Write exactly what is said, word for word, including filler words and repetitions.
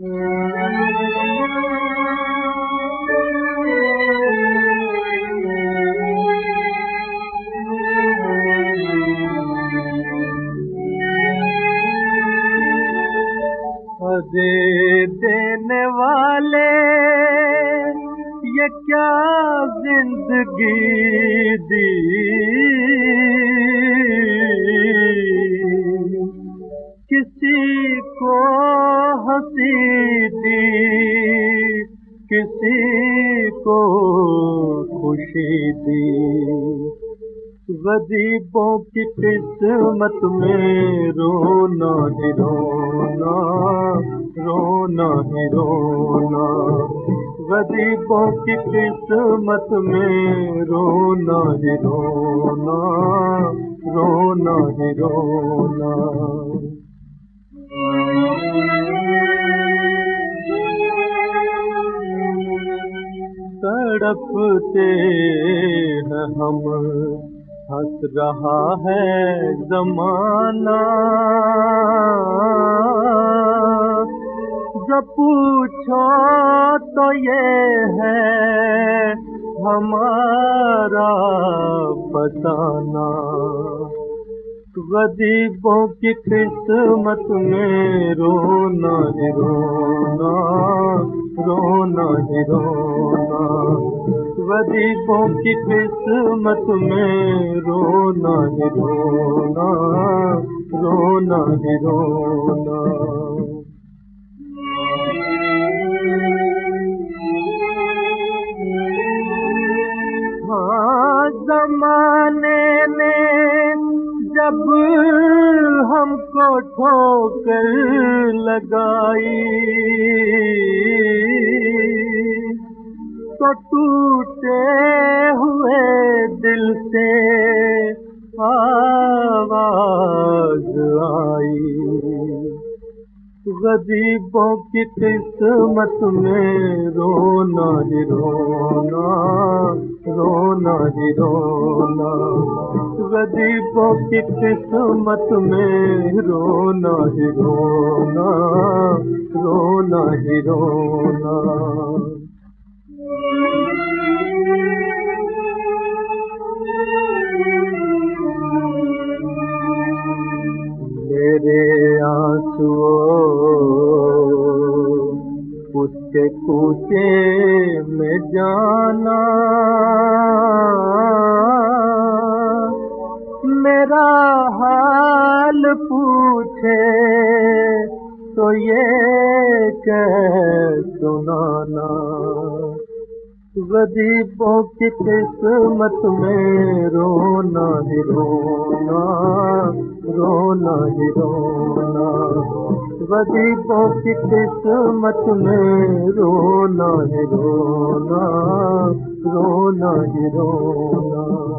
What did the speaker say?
दे देने वाले ये क्या जिंदगी दी, किसी को हंसी दी, किसी को खुशी दी। गरीबों की किस्मत में रोना ही रोना, रोना ही रोना। गरीबों की किस्मत में रोना ही रोना, रोना ही रोना। तड़पते हैं हम, हंस रहा है ज़माना। जो पूछो तो ये है हमारा बताना। गरीबों की किस्मत में रोना ही रोना, रोना ही रोना। गरीबों की किस्मत में रोना ही रोना, रोना ही रोना। हाँ, ज़माने ने जब हमको ठोकर लगाई तो टूटे हुए दिल से आवाज आई। गरीबों की किस्मत में रोना ही रोना, रोना ही रोना। गरीबों की किस्मत में रोना ही रोना, रोना ही रोना। मेरे आंसुओं उसके कूचे में जाना। मेरा हाल पूछे तो ये कह सुनाना। गरीबों की किस्मत में रोना ही रोना, रोना ही रोना। गरीबों की किस्मत में रोना ही रोना, रोना ही रोना।